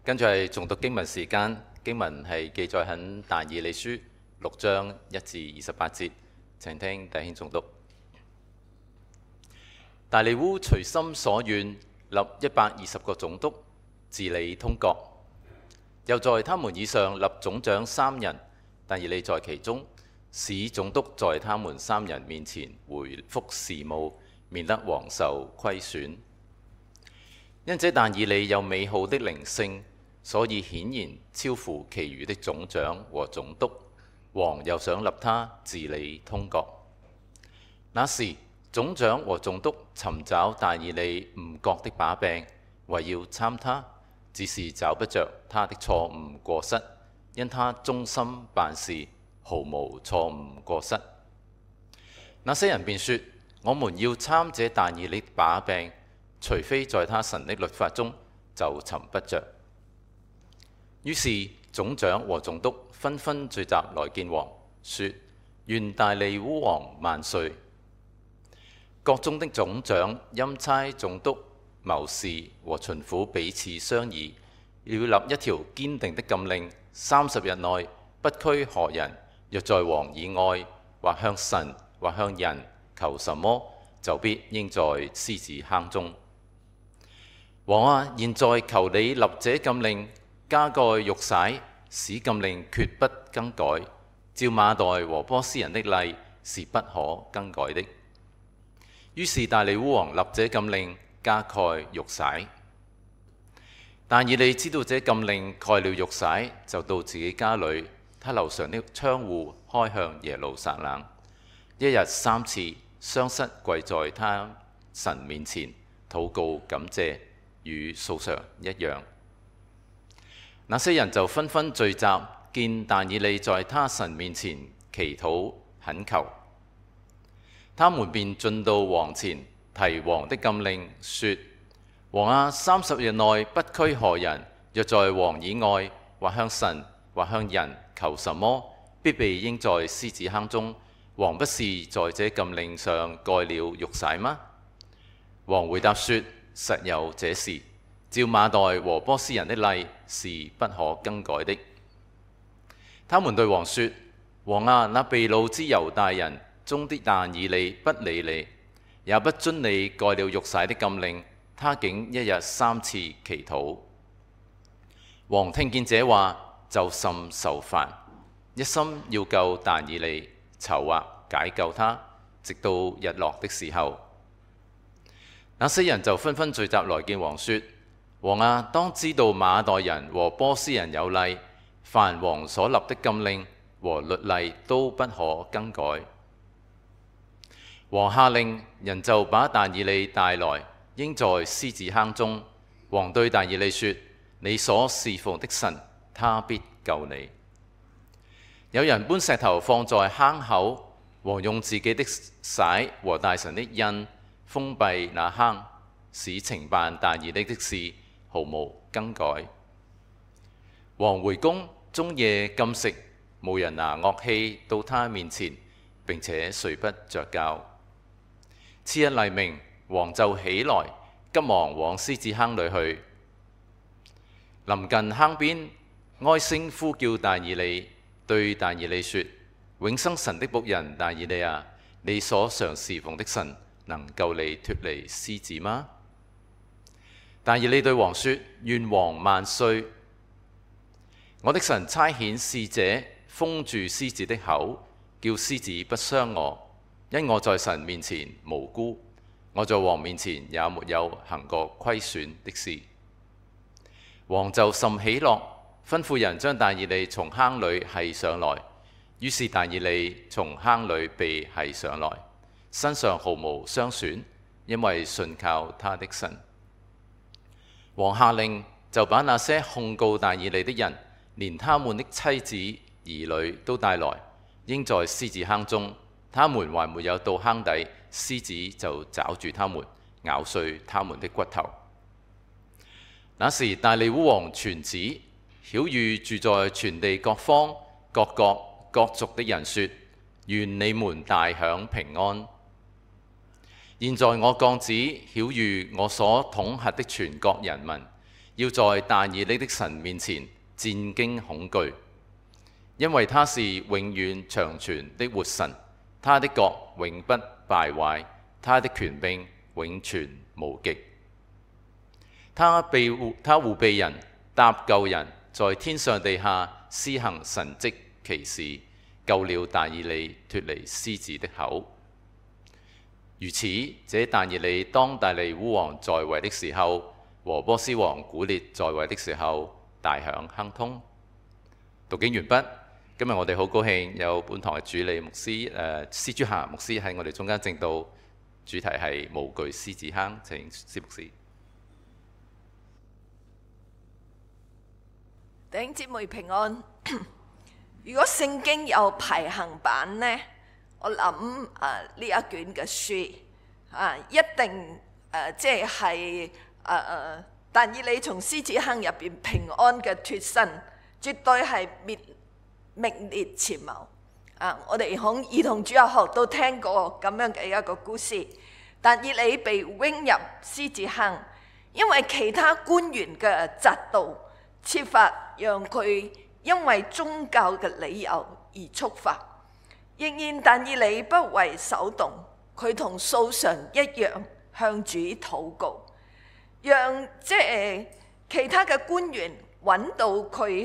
跟住係誦讀經文時間，經文係記載喺但以理書6章1至28節，請聽弟兄誦讀。大利烏隨心所願立120個總督，治理通國，又在他們以上立總長3人，但以理在其中，使總督在他們3人面前回覆事務，免得王受虧損。因這但以理有美好的靈性，所以顯然超乎其餘的總長和總督，王又想立他治理通國。那時總長和總督尋找但以理誤國的把柄，為要參他，只是找不着他的錯誤過失，因他忠心辦事，毫無錯誤過失。那些人便說：我們要參這但以理的把柄，除非在他神的律法中，就尋不着。於是總長和總督紛紛聚集來見王，說：願大利烏王萬歲！國中的總長欽差總督、謀士和巡撫彼此商議，要立一條堅定的禁令：30日內不拘何人，若在王以外，或向神或向人求什麼，就必應在獅子坑中。王啊，現在求你立這禁令，加蓋玉璽，使禁令決不更改，照馬代和波斯人的例是不可更改的。於是大利烏王立這禁令，加蓋玉璽。但以理知道這禁令蓋了玉璽，就到自己家裏，他樓上的窗戶開向耶路撒冷，一日3次雙膝跪在他神面前禱告感謝，與素常一樣。那些人就紛紛聚集，見但以理在他神面前祈禱懇求。他們便進到王前，提王的禁令，說：王啊，30日內不拘何人，若在王以外，或向神或向人求什麼，必被扔在獅子坑中。王不是在這禁令上蓋了玉璽嗎？王回答說：實有這事，照馬代和波斯人的例是不可更改的。他們對王說：王啊，那被擄之猶大人中的但以理不理你，也不遵你蓋了玉璽的禁令，他竟一日3次祈禱。王聽見這話，就甚受煩，一心要救但以理，籌劃解救他，直到日落的時候。那些人就紛紛聚集來見王，說：王啊，當知道馬代人和波斯人有例，凡王所立的禁令和律例都不可更改。王下令，人就把但以理帶來，扔在獅子坑中。王對但以理說：你所侍奉的神，他必救你。有人搬石頭放在坑口，王用自己的璽和大臣的印封閉那坑，使懲辦但以理的事毫無更改。王回宮，終夜禁食，無人拿樂器到他面前，並且睡不着覺。次日黎明，王就起來，急忙往獅子坑裏去。臨近坑邊，哀聲呼叫但以理，對但以理說：永生神的僕人但以理啊，你所常侍奉的神能救你脫離獅子嗎？但以理對王說：願王萬歲！我的神差遣使者封住獅子的口，叫獅子不傷我。因我在神面前無辜，我在王面前也沒有行過虧損的事。王就甚喜樂，吩咐人將但以理從坑裏繫上來。於是但以理從坑裏被繫上來，身上毫無傷損，因為信靠他的神。王下令，就把那些控告但以理的人，連他們的妻子兒女都帶來，扔在獅子坑中。他們還沒有到坑底，獅子就抓住他們，咬碎他們的骨頭。那時大利烏王傳旨，曉諭住在全地各方各國各族的人說：願你們大享平安。現在我降旨曉諭我所統轄的全國人民， 要在但以理的神面前戰驚恐懼，因為他是永遠長存的活神，他的國永不敗壞，他的權柄永存無極。他護庇人，搭救人，在天上地下施行神蹟奇事，救了但以理脫離獅子的口。如此，這但以理當大利烏王在位的時候，和波斯王古列在位的時候，大享亨通。讀經完畢。今日我哋好高興有本堂嘅主理牧師施朱霞牧師喺我哋中間證道，主題係無懼獅子坑。請施牧師。 弟兄姊妹平安。如果聖經有排行榜呢，我諗呢一卷嘅書一定即係但以理從獅子坑入邊平安嘅脫身，絕對係名列前茅。我哋喺兒童主日學都聽過咁樣嘅一個故事。但以理被扔入獅子坑，因為其他官員嘅嫉妒，設法讓佢因為宗教嘅理由而觸發。仍然但以理不為所動，佢同素常一樣向主禱告，讓其他嘅官員揾到佢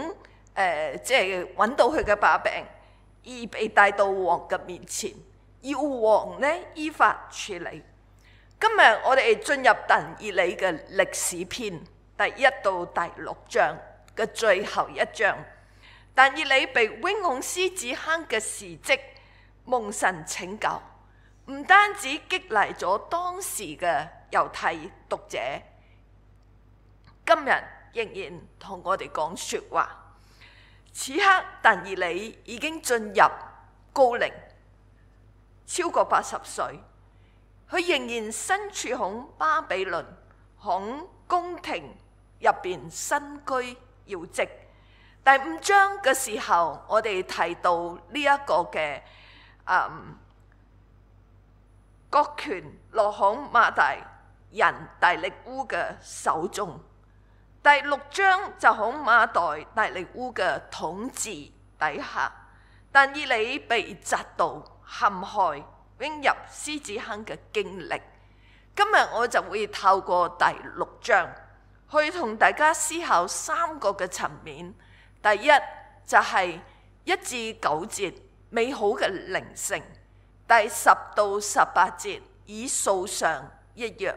揾到佢嘅把柄，而被帶到王嘅面前，要王呢依法處理。今日我哋進入但以理嘅歷史篇第1到第6章嘅最後一章。但以理被扔往獅子坑嘅事蹟蒙神拯救，唔單止激勵咗當時嘅猶太讀者，今日仍然同我哋講說話。此刻但以理已經進入高齡，超過80歲，佢仍然身處響巴比倫，響宮廷入邊身居要職。第5章嘅時候，我哋提到呢一個嘅國權落響馬大人大力烏嘅手中。第6章就響馬代大力烏嘅統治底下，但以理被嫉妒陷害，扔入獅子坑嘅經歷。今日我就會透過第6章去同大家思考3個嘅層面。第一就係1至9節美好嘅靈性，第10到18節以素常一樣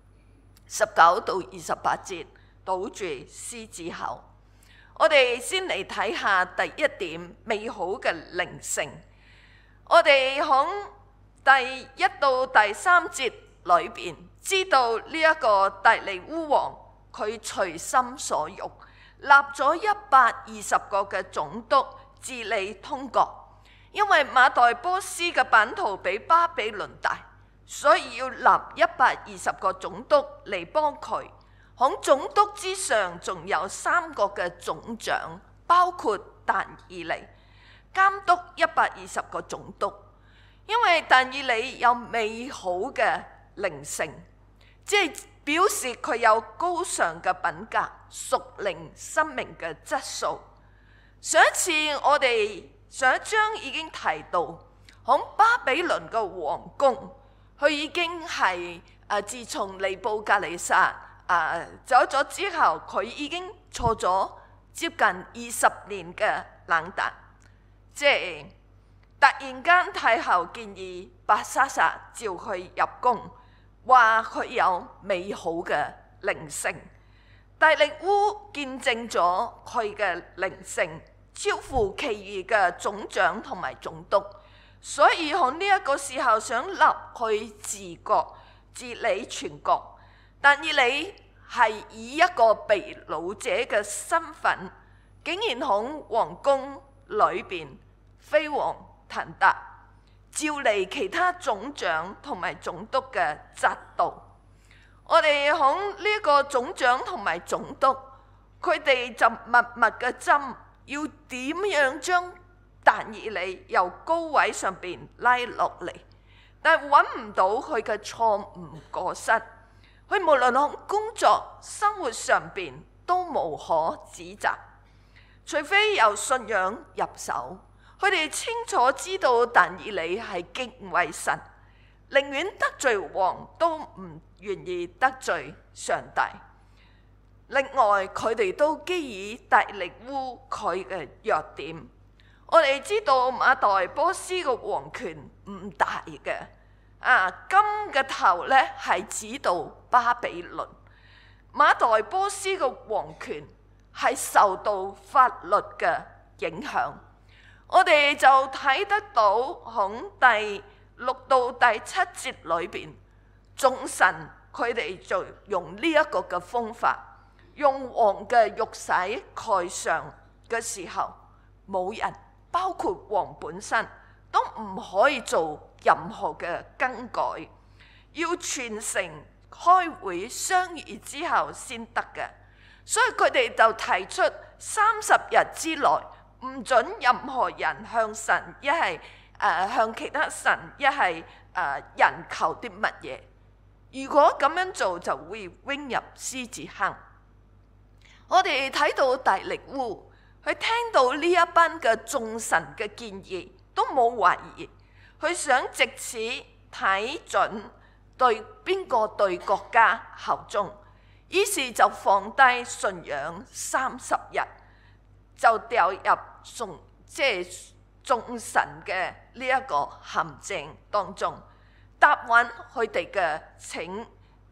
，19到28節堵住獅子口。我哋先嚟睇下第1點美好嘅靈性。我哋響第1到第3節裏邊知道呢一個大利烏王佢隨心所欲，立咗120個嘅總督治理通國。因為馬代波斯嘅版圖比巴比倫大，所以要立120個總督嚟幫佢。響總督之上仲有3個嘅總長，包括但以理，監督120個總督。因為但以理有美好嘅靈性，即係表示佢有高尚嘅品格、屬靈生命嘅質素。上一次我哋上一章已經提到，響巴比倫嘅王宮，佢已經係自從尼布甲尼撒走咗之後，佢已經坐咗接近20年嘅冷淡。即係突然間太后建議伯沙撒召佢入宮，話佢有美好嘅靈性。大力烏見證咗佢嘅靈性超乎其餘嘅總長同埋總督，所以喺呢一個時候想立佢治國治理全國。但以理係以一個被擄者嘅身份，竟然喺皇宮裏邊飛黃騰達，照嚟其他總長同埋總督嘅嫉妒。我哋喺呢個總長同埋總督，佢哋就默默嘅斟，要點樣將但以理由高位上邊拉落嚟，但係揾唔到佢嘅錯誤過失。 佢無論喺工作、生活上邊都無可指責，除非由信仰入手。佢哋清楚知道但以理係敬畏神，寧願得罪王都唔願意得罪上帝。另外，佢哋都基於大力烏佢嘅弱點。我哋知道馬代波斯嘅王權唔大嘅，金嘅頭呢係指到巴比倫。馬代波斯嘅王權係受到法律嘅影響。我哋就睇得到喺第6到第7節裏邊，眾神佢哋就用呢一個嘅方法，用王嘅玉璽蓋上嘅時候，冇人包括王本身都唔可以做任何嘅更改，要全城開會商議之後先得嘅。所以佢哋就提出30日之內唔准任何人向神一係向其他神一係人求啲乜嘢。如果咁樣做，就會扔入獅子坑。我哋睇到大力烏，佢聽到呢一班嘅眾神嘅建議，都冇懷疑，佢想藉此睇準對邊個對國家效忠，於是就放低信仰30日，就掉入眾神嘅呢一個陷阱當中，答允佢哋嘅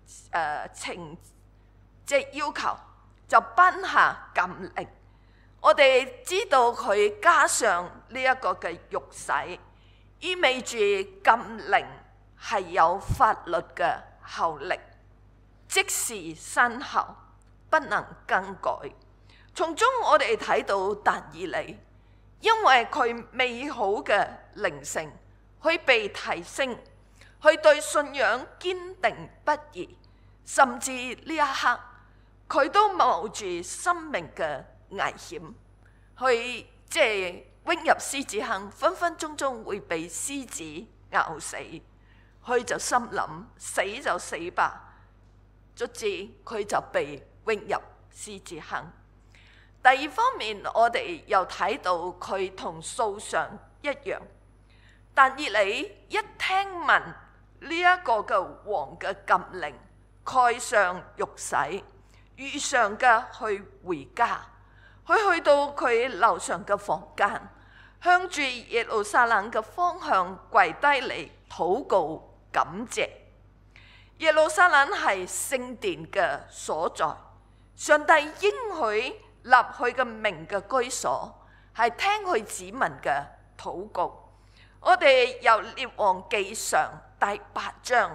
要求，就頒下禁令。我哋知道佢加上呢一個嘅玉璽，意味住禁令係有法律嘅效力，即時生效，不能更改。從中我哋睇到但以理，因為佢美好嘅靈性，佢被提升，佢對信仰堅定不移，甚至呢一刻佢都冒住生命嘅危險，佢扔入獅子坑，分分鐘鐘會被獅子咬死。佢就心諗死就死吧，卒之佢就被扔入獅子坑。第二方面，我哋又睇到佢同素常一樣，但以理一聽聞呢一個嘅王嘅禁令，蓋上玉璽，如常嘅去回家。佢去到佢樓上嘅房間，向住耶路撒冷嘅方向跪低嚟禱告感謝。耶路撒冷係聖殿嘅所在，上帝應許立佢嘅名嘅居所，係聽佢子民嘅禱告。我哋由列王記上第8章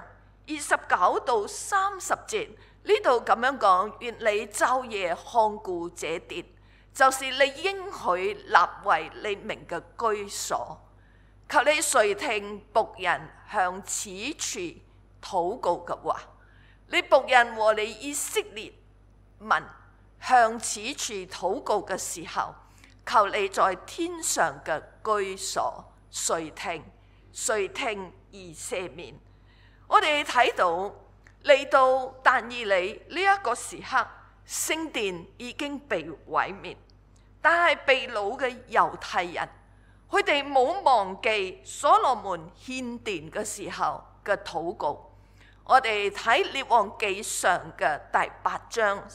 29到30節呢度咁樣講：願你晝夜看顧這殿，就是你應許立為你名嘅居所。求你垂聽僕人向此處禱告嘅話，你僕人和你以色列民向此處禱告嘅時候，求你在天上嘅居所垂聽而赦免。我哋睇到嚟到但以理呢一個時刻，聖殿已經被毀滅，但係被擄嘅猶太人，佢哋冇忘記所羅門獻殿嘅時候嘅禱告。我哋睇列王記上嘅第8章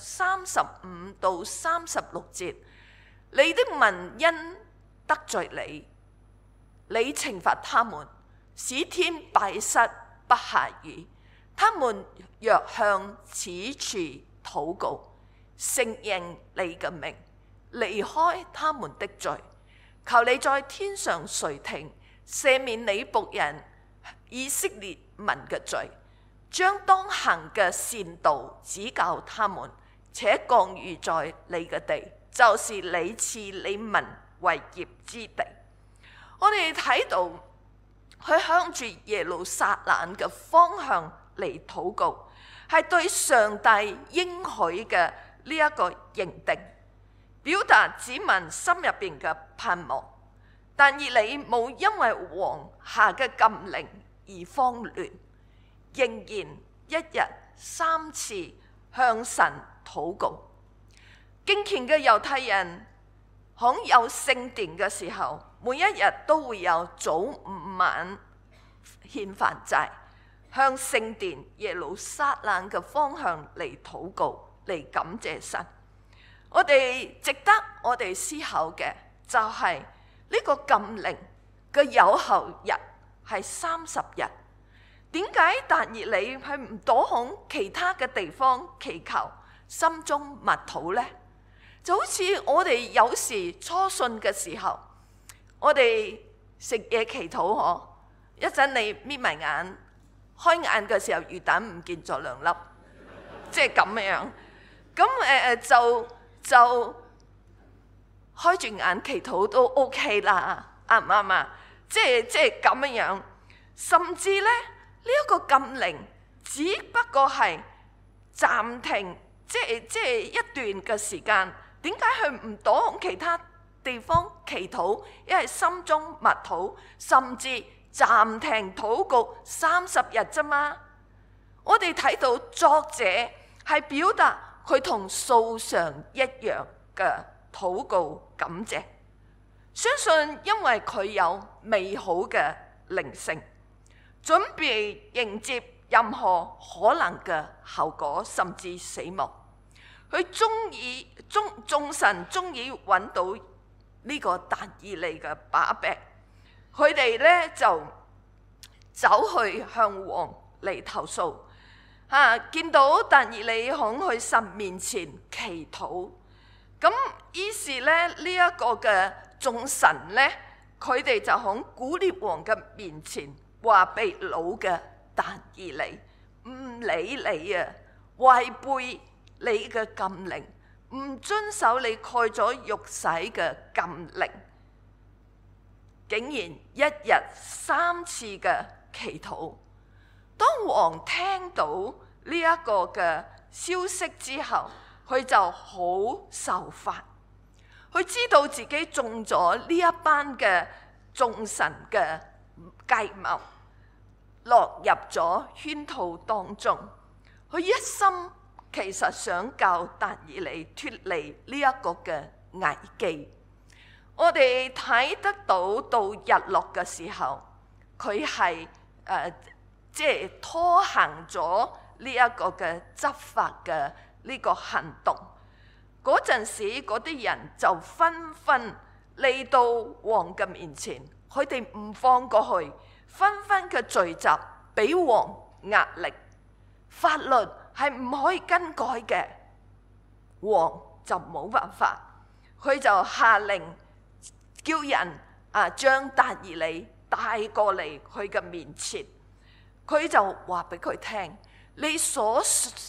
35到36節，你的民因得罪你，你懲罰他們，使天閉塞不下雨。他們若向此處禱告，承認你嘅名，離開他們的罪，求你在天上垂聽，赦免你僕人以色列民嘅罪，將當行嘅善道指教他們，且降雨在你嘅地，就是你賜你民為業之地。我哋睇到佢向住耶路撒冷嘅方向嚟禱告，係對上帝應許嘅呢一個認定，表達子民心入邊嘅盼望。但以理冇因為王下嘅禁令而慌亂，仍然一日 3次向神禱告。敬虔嘅猶太人響有聖殿嘅時候，每一日都會有早午晚獻飯祭，向聖殿耶路撒冷嘅方向嚟禱告，嚟感謝神。值得我哋思考嘅就係呢個禁令嘅有效日係30日。點解但以理係唔躲響其他嘅地方祈求心中默禱呢？就好似我哋有時初信嘅時候，我哋食嘢祈禱嗬，一陣你眯埋眼，開眼嘅時候魚蛋唔見咗2粒，即係咁樣。咁就開住眼祈禱都 OK 啦，啱唔啱啊？即係咁樣。甚至咧呢一個禁令只不過係暫停，即係一段嘅時間。點解佢唔躲喺其他地方祈禱？因為心中默禱，甚至暫停禱告30日啫嘛。我哋睇到作者係表達佢同素常一樣嘅禱告感謝，相信因為佢有美好嘅靈性，準備迎接任何可能嘅後果，甚至死亡。佢眾神終於揾到呢個但以理嘅把柄，佢哋咧就走去向王嚟投訴。見到但以理響佢神面前祈禱，咁於是咧呢一個嘅眾神咧，佢哋就響古列王嘅面前話被擄嘅但以理唔理你啊，違背你嘅禁令，唔遵守你蓋咗玉玺嘅禁令，竟然一日3次嘅祈禱。當王聽到呢一個嘅消息之後，佢就好受煩，佢知道自己中咗呢一班嘅眾神嘅計謀，落入咗圈套當中。佢一心其實想教但以理脫離呢一個嘅危機。我哋睇得到日落嘅時候，佢係即係拖行咗呢一個嘅執法嘅呢個行動。嗰陣時，嗰啲人就紛紛嚟到王嘅面前，佢哋唔放過去，紛紛嘅聚集，俾王壓力。法律係唔可以更改嘅，王就冇辦法，佢就下令叫人將但以理帶過嚟佢嘅面前。佢就話俾佢聽，你所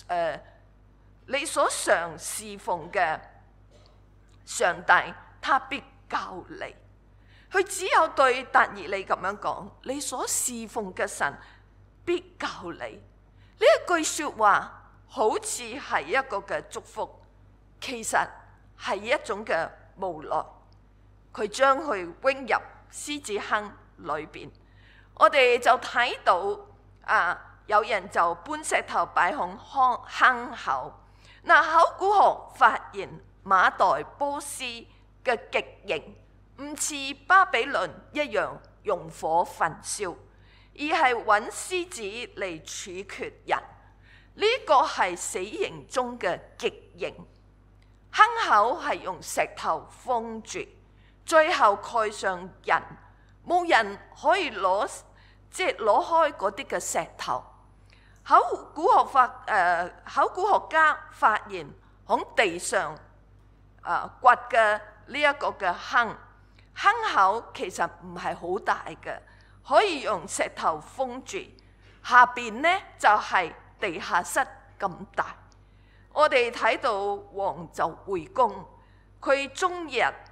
常侍奉嘅上帝，他必教你。佢只有對但以理咁樣講，你所侍奉嘅神必教你。呢一句說話好似係一個嘅祝福，其實係一種嘅無奈。佢將佢扔入獅子坑裏邊。我哋就睇到有人就搬石頭擺響坑口。考古學發現馬代波斯嘅極刑唔似巴比倫一樣用火焚燒，而係揾獅子嚟處決人。呢個係死刑中嘅極刑。坑口係用石頭封住，最後蓋上人，冇人可以攞開嗰啲嘅石頭。考古學家發現喺地上掘嘅呢一個嘅坑口其實唔係好大嘅，可以用石頭封住。下邊呢就係地下室咁大。我哋睇到王就回宮，佢終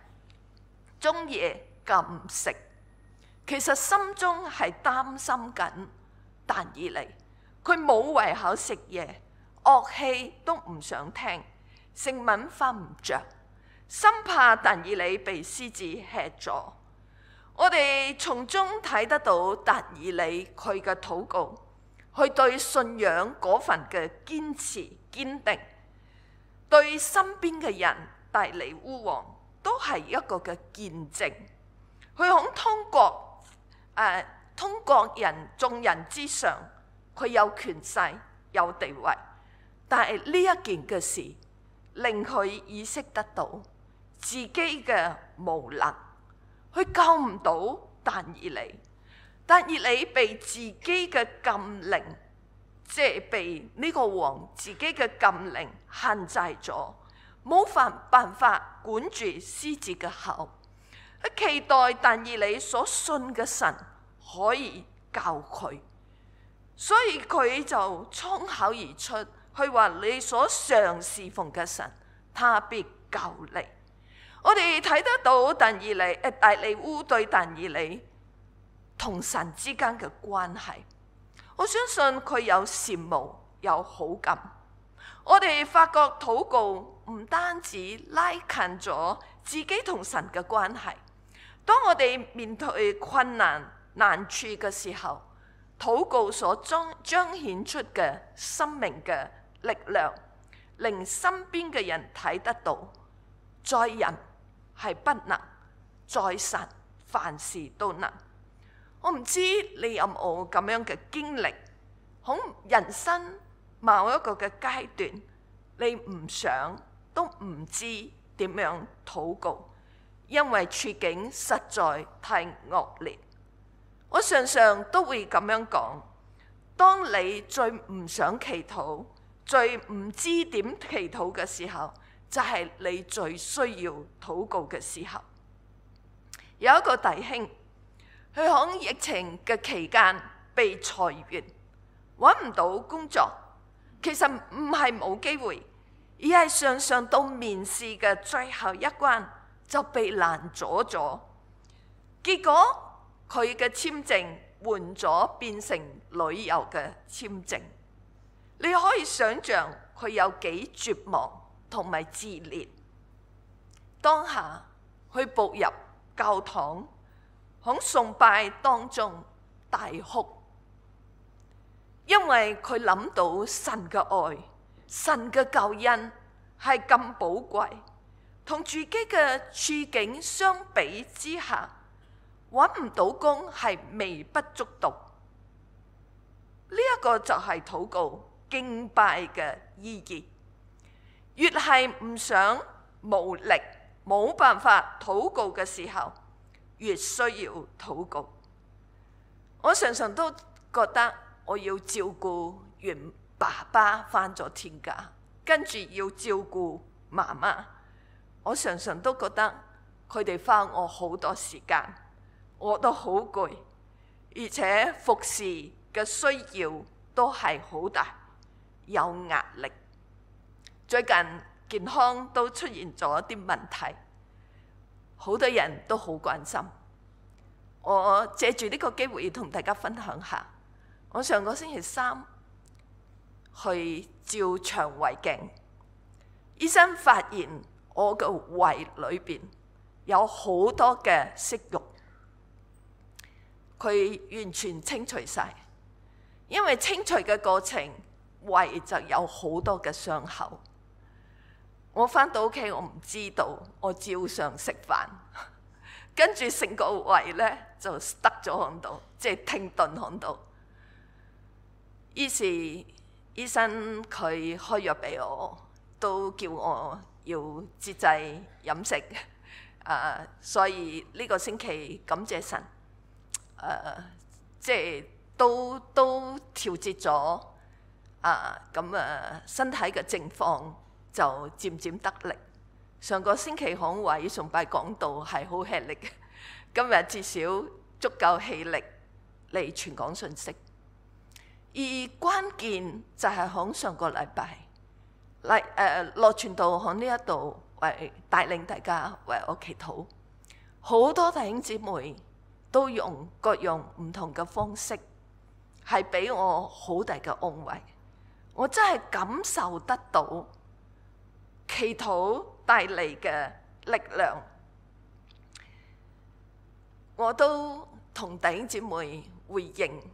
夜禁食，其實心中係擔心緊但以理。佢冇胃口食嘢，樂器都唔想聽，成晚瞓唔着，生怕但以理被獅子吃咗。我哋從中睇得到但以理佢嘅禱告， 佢對信仰嗰份嘅堅持堅定，對身邊嘅人大利烏王都係一個嘅見證。佢肯通過眾人之上，佢有權勢有地位，但係呢一件嘅事令佢意識得到自己嘅無能，佢救唔到但以理。但以理被自己嘅禁令，即係被呢個王自己嘅禁令限制咗，冇辦法管住獅子嘅口。期待但以理所信嘅神可以救佢，所以佢就衝口而出，佢話你所常侍奉嘅神，他必救你。我哋睇得到大利烏對但以理同神之間嘅關係，我相信佢有羨慕有好感。我哋發覺禱告唔單止拉近咗自己同神嘅關係，當我哋面對困難難處嘅時候，禱告所彰顯出嘅生命嘅力量，令身邊嘅人睇得到，在人係不能，在神凡事都能。我唔知你有冇咁樣嘅經歷，喺人生某一個嘅階段，你唔想都唔知點樣禱告，因為處境實在太惡劣。我常常都會咁樣講，當你最唔想祈禱，最唔知點祈禱嘅時候，就係你最需要禱告嘅時候。有一個弟兄，佢喺疫情嘅期間被裁員，揾唔到工作。其實唔係冇機會，而係上到面試嘅最後一關就被攔阻咗。結果佢嘅簽證換咗變成旅遊嘅簽證。你可以想像佢有幾絕望同埋自憐。當下佢步入教堂，喺崇拜當中大哭，因為佢諗到神嘅愛，神嘅救恩係咁寶貴，同自己嘅處境相比之下，揾唔到工係微不足道。呢一個就係禱告敬拜嘅意義。越係唔想無力冇辦法禱告嘅時候，越需要禱告。我常常都覺得我要照顧完爸爸返咗天家，跟住要照顧媽媽，我常常都覺得佢哋花我好多時間，我都好攰，而且服侍嘅需要都係好大，有壓力。最近健康都出現咗啲問題，好多人都好關心。我借住呢個機會同大家分享下，我上個星期三去照腸胃鏡，醫生發現我嘅胃裏邊有好多嘅息肉，佢完全清除晒。因為清除嘅過程，胃就有好多嘅傷口。我返到屋企，我唔知道，我照常食飯，跟住成個胃呢就得咗喺度，即係停頓喺度。於是醫生佢開藥俾我，都叫我要節制飲食。所以呢個星期感謝神，即係都調節咗。身體嘅情況就漸漸得力。上個星期響位崇拜講道係好吃力嘅，今日至少足夠氣力嚟傳講信息。而關鍵就係響上個禮拜，樂傳道響呢一度為帶領大家為我祈禱，好多弟兄姊妹都用各樣唔同嘅方式，係俾我好大嘅安慰。我真係感受得到祈禱帶嚟嘅力量。我都同弟兄姊妹回應，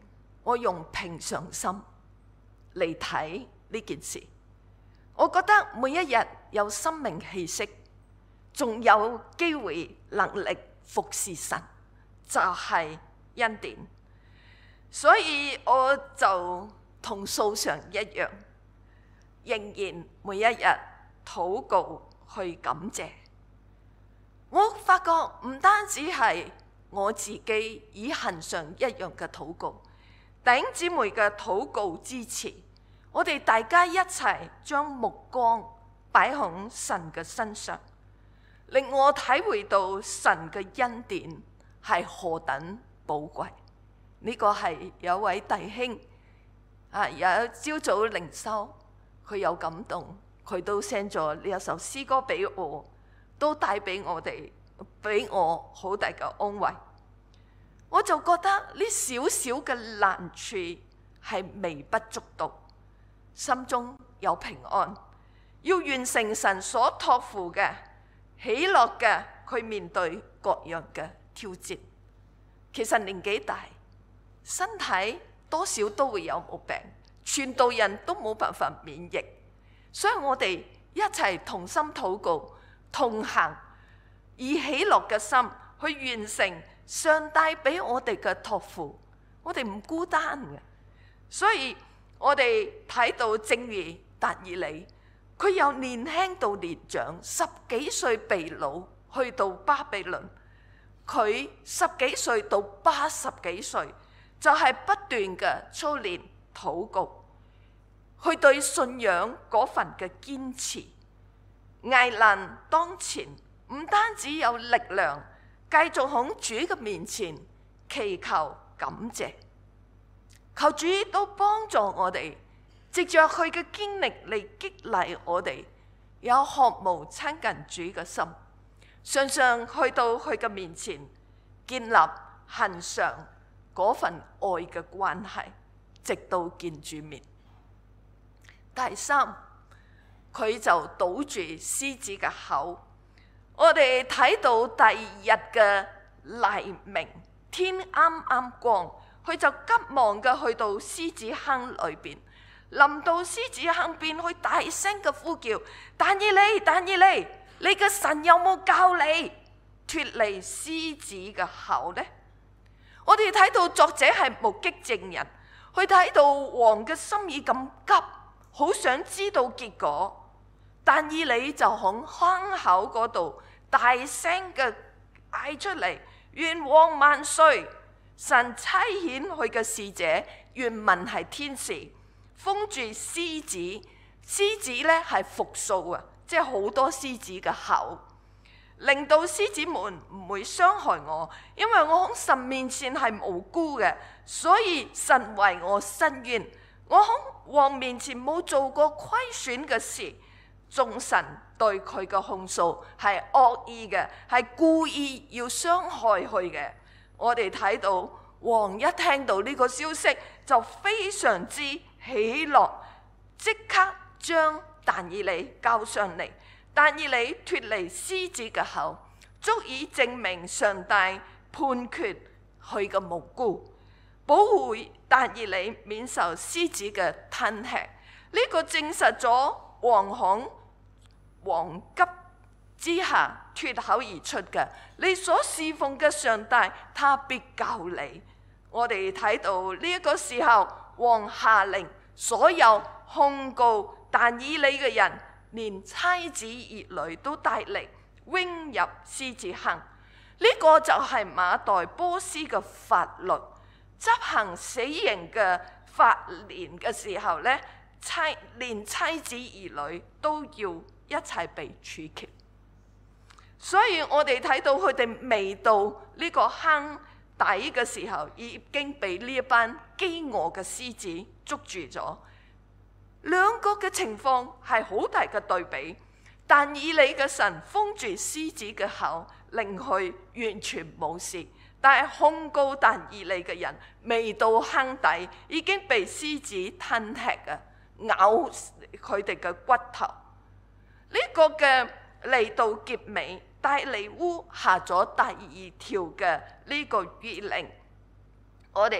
我用平常心嚟睇呢件事。我覺得每一日有生命氣息，仲有機會能力服侍神，就係恩典。所以我就同素常一樣，仍然每一日禱告去感謝。我發覺唔單止係我自己以恆常一樣嘅禱告，弟兄姊妹嘅禱告支持，我哋大家一齊將目光擺喺神嘅身上，令我體會到神嘅恩典係何等寶貴。呢個係有位弟兄有朝早靈修，佢有感動，佢都 send 咗呢一首詩歌俾我，都帶俾我好大嘅安慰。我就覺得呢少少嘅難處係微不足道，心中有平安，要完成神所託付嘅喜樂嘅，去面對各樣嘅挑戰。其實年紀大，身體多少都會有毛病，傳道人都冇辦法免疫，所以我哋一齊同心禱告，同行，以喜樂嘅心去完成上帝俾我哋嘅託付。我哋唔孤單嘅，所以我哋睇到正如但以理，佢由年輕到年長，10幾歲被擄去到巴比倫，佢10幾歲到80幾歲，就係不斷嘅操練禱告，去對信仰嗰份嘅堅持。危難當前，唔單止有力量，繼續喺主嘅面前祈求感謝，求主都幫助我哋，藉着佢嘅經歷嚟激勵我哋，有渴慕親近主嘅心，常常去到佢嘅面前，建立恆常嗰份愛嘅關係，直到見主面。第三，佢就堵住獅子嘅口。我哋睇到第二日嘅黎明，天啱啱光，佢就急忙嘅去到獅子坑裏邊，臨到獅子坑邊，佢大聲嘅呼叫：但以理，但以理，你嘅神有冇教你脫離獅子嘅口呢？我哋睇到作者係目擊證人，佢睇到王嘅心意咁急，好想知道結果。但以理就喺坑口嗰度大聲嘅嗌出嚟：願王萬歲！神差遣佢嘅使者，原文係天使，封住獅子。獅子咧係複數啊，即係好多獅子嘅口，令到獅子們唔會傷害我，因為我喺神面前係無辜嘅，所以神為我伸冤。我喺王面前冇做過虧損嘅事。眾神對佢嘅控訴係惡意嘅，係故意要傷害佢嘅。我哋睇到王一聽到呢個消息就非常之喜樂，即刻將但以理交上嚟。但以理脫離獅子嘅口，足以證明上帝判決佢嘅無辜，保護但以理免受獅子嘅吞吃。呢個證實咗王喺惶急之下脫口而出嘅：你所侍奉嘅上帝，他必教你。我哋睇到呢一個時候，王下令所有控告但以理嘅人，連妻子兒女都帶嚟扔入獅子坑。呢個就係馬代波斯嘅法律，執行死刑嘅法年嘅時候呢，連妻子兒女都要一齊被處決。所以我哋睇到佢哋未到呢個坑底嘅時候，已經被呢一班飢餓嘅獅子捉住咗。兩個嘅情況係好大嘅對比。但以理嘅神封住獅子嘅口，令佢完全冇事。但係控告但以理嘅人未到坑底，已經被獅子吞吃嘅，咬佢哋嘅骨頭。呢個嘅嚟到結尾，大利烏下咗第二條嘅呢個諭令。我哋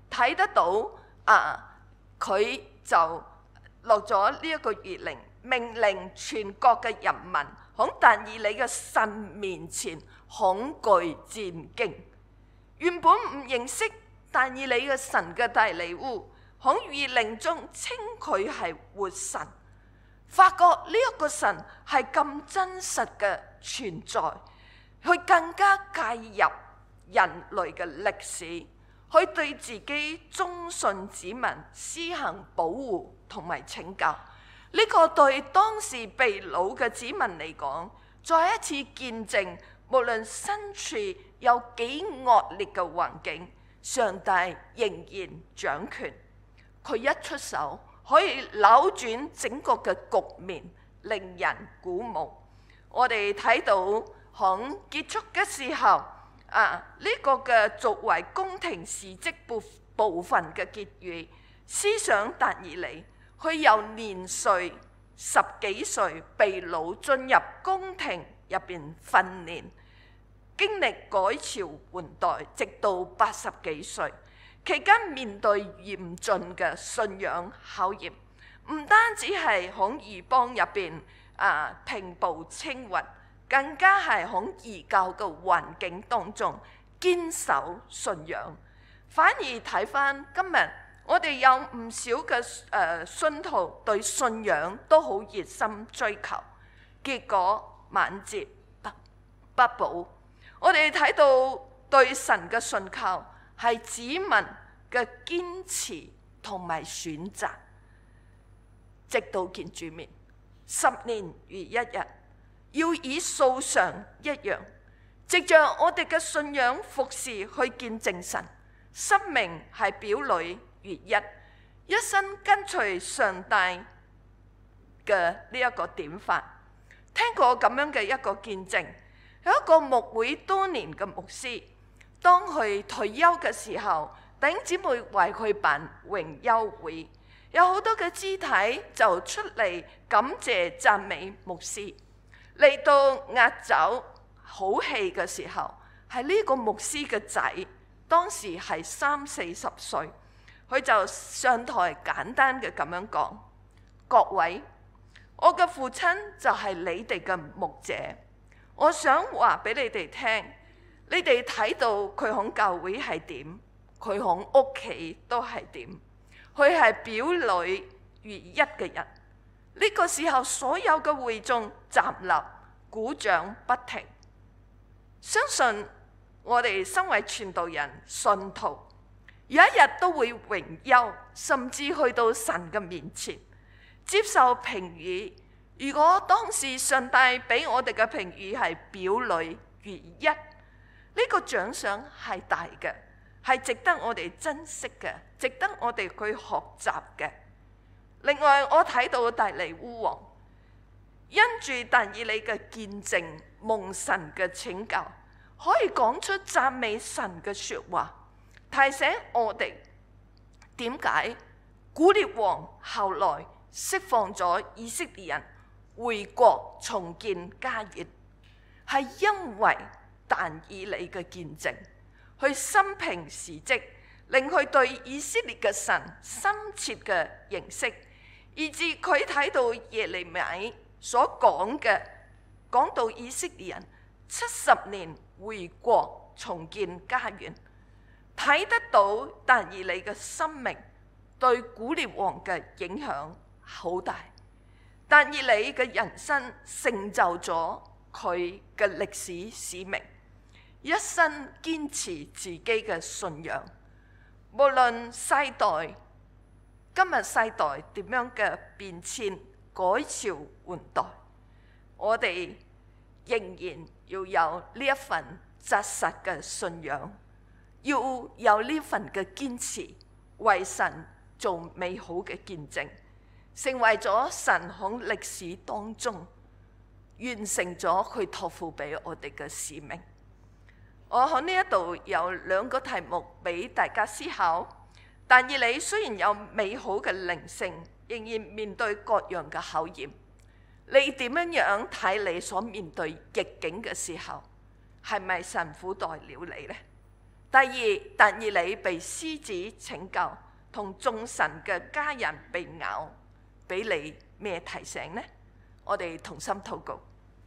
睇得到佢就落咗呢一個諭令，命令全國嘅人民喺但以理嘅神面前恐懼戰驚。原本唔認識但以理嘅神嘅大利烏，喺諭令中稱佢係活神，發覺呢一個神係咁真實嘅存在，佢更加介入人類嘅歷史，去對自己忠信子民施行保護同埋拯救。呢個對當時被擄嘅子民嚟講，再一次見證，無論身處有幾惡劣嘅環境，上帝仍然掌權。佢一出手，可以扭轉整個嘅局面，令人鼓舞。我哋睇到響結束嘅時候，呢個嘅作為宮廷事蹟部分嘅結語，思想但以理，佢由年歲10幾歲被擄進入宮廷入邊訓練，經歷改朝換代，直到80幾歲，期間面對嚴峻嘅信仰考驗，唔單止係響異邦入邊平步青雲，更加係響異教嘅環境當中堅守信仰。反而睇返今日，我哋有唔少嘅信徒對信仰都好熱心追求，結果晚節不保。我哋睇到對神嘅信靠係子民嘅堅持同埋選擇，直到見主面。10年如一日，要以素常一樣，藉着我哋嘅信仰服侍去見證神，生命係表裏如一，一生跟隨上帝嘅呢一個典範。聽過咁樣嘅一個見證，有一個牧會多年嘅牧師，當佢退休嘅時候，弟兄姊妹為佢辦榮休會，有好多嘅肢體就出嚟感謝讚美牧師。嚟到壓軸好戲嘅時候，係呢個牧師嘅仔，當時係30-40歲，佢就上台簡單嘅咁樣講：各位，我嘅父親就係你哋嘅牧者，我想話俾你哋聽，你哋睇到佢響教會係點，佢響屋企都係點，佢係表裏如一嘅人。呢個時候，所有嘅會眾站立鼓掌不停。相信我哋身為傳道人、信徒，有一日都會榮休，甚至去到神嘅面前接受評語。如果當時上帝俾我哋嘅評語係表裏如一，呢個獎賞係大嘅，係值得我哋珍惜嘅，值得我哋去學習嘅。另外，我睇到大利烏王因住但以理嘅見證，蒙神嘅拯救，可以講出讚美神嘅說話，提醒我哋點解古列王後來釋放咗以色列人回國重建家園，係因為但以理嘅見證，佢生平事蹟，令佢對以色列嘅神深切嘅認識，以至佢睇到耶利米所講嘅，講到以色列人70年回國重建家園，睇得到但以理嘅生命對古列王嘅影響好大。但以理嘅人生成就咗佢嘅歷史使命，一生堅持自己嘅信仰。無論世代，今日世代點樣嘅變遷、改朝換代，我哋仍然要有呢一份紮實嘅信仰，要有呢份嘅堅持，為神做美好嘅見證，成為咗神喺歷史當中完成咗佢託付俾我哋嘅使命。我喺呢一度有2個題目俾大家思考。但以理雖然有美好嘅靈性，仍然面對各樣嘅考驗。你點樣睇你所面對逆境嘅時候，係咪神苦待了你呢？ 第二，但以理被獅子拯救，同眾神嘅家人被咬，俾你咩提醒呢？我哋同心禱告。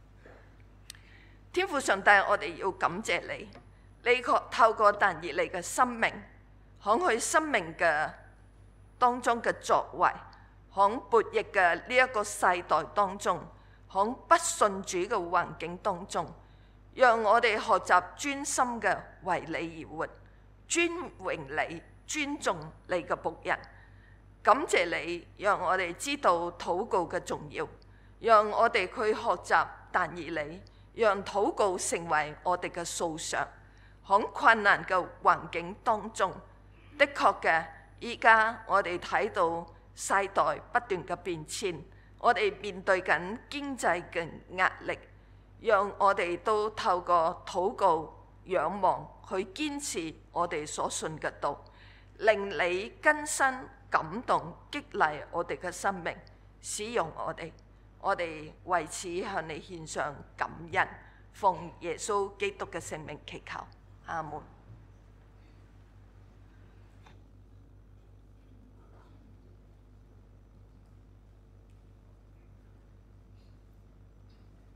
天父上帝，我哋要感謝你，你透過但以理嘅生命，響佢生命嘅當中嘅作為，響悖逆嘅呢一個世代當中，響不信主嘅環境當中，讓我哋學習專心嘅為你而活，尊榮你，尊重你嘅僕人。感謝你，讓我哋知道禱告嘅重要，讓我哋去學習但以理，讓禱告成為我哋嘅素常。喺困難嘅環境當中，的確嘅，依家我哋睇到世代不斷嘅變遷，我哋面對緊經濟嘅壓力，讓我哋都透過禱告、仰望去堅持我哋所信嘅道，令你更新、感動、激勵我哋嘅生命，使用我哋為此向你獻上感恩，奉耶穌基督嘅聖名祈求，阿門。